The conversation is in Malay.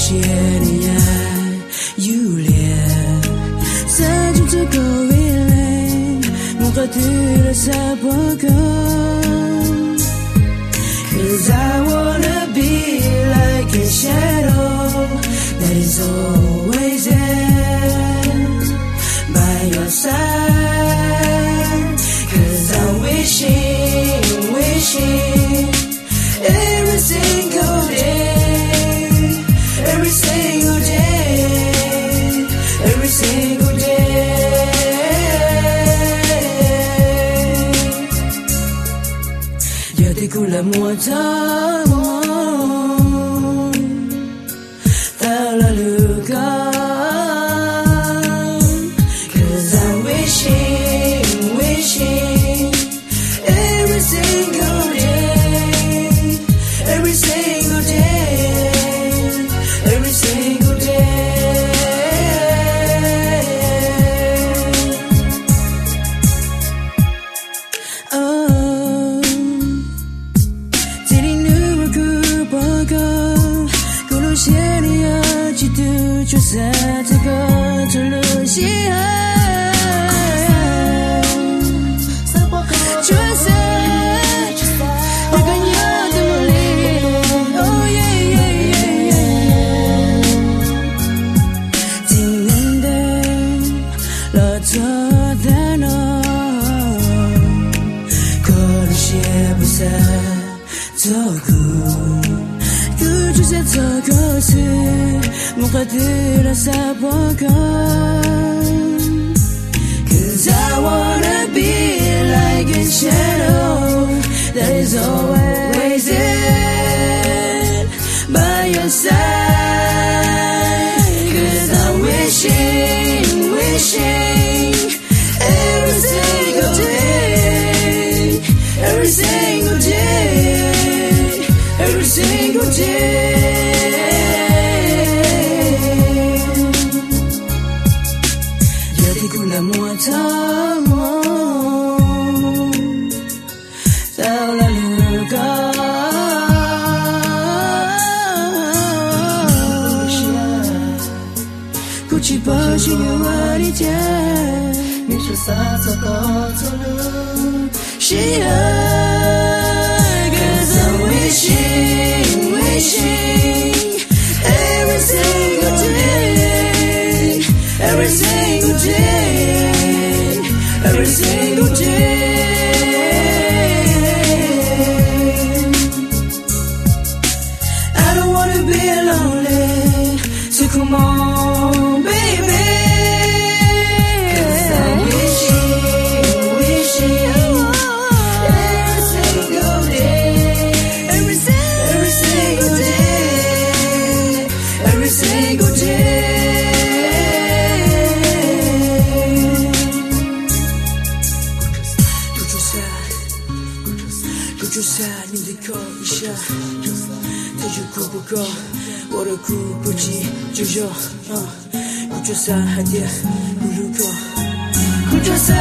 些恋爱有恋曾经这个未来我和对了撒泼狗 Cause I wanna be like a shadow that is always there by your side. Cause I'm wishing every single day, every single day, every single day. Giờ thì cũng là mùa tháng ta là lửa cao. Cause I'm wishing every single day, every single day, every single day. Oh, chỉ nữa cứ bỏ cơ, cứ lúc xe đi chỉ từ cho xa thế cơ, cho lửa xe cho xa. Cause I wanna be like a shadow that is always there by your side. Cause I'm wishing every single day, every single day, every single day. Mùa tháng sao là lửa cao. Cô chỉ bỏ chỉ nhiều ai đi chơi nhưng cho xa xa có cho lửa she cause I'm wishing every single day, every single day, every single day. I don't wanna be lonely, so come on, baby. Cause I'm wishing every single day, every single day, every single day.你的口一下，这就哭不够，我的哭不急就有，哭就散海淀不入口，哭就散。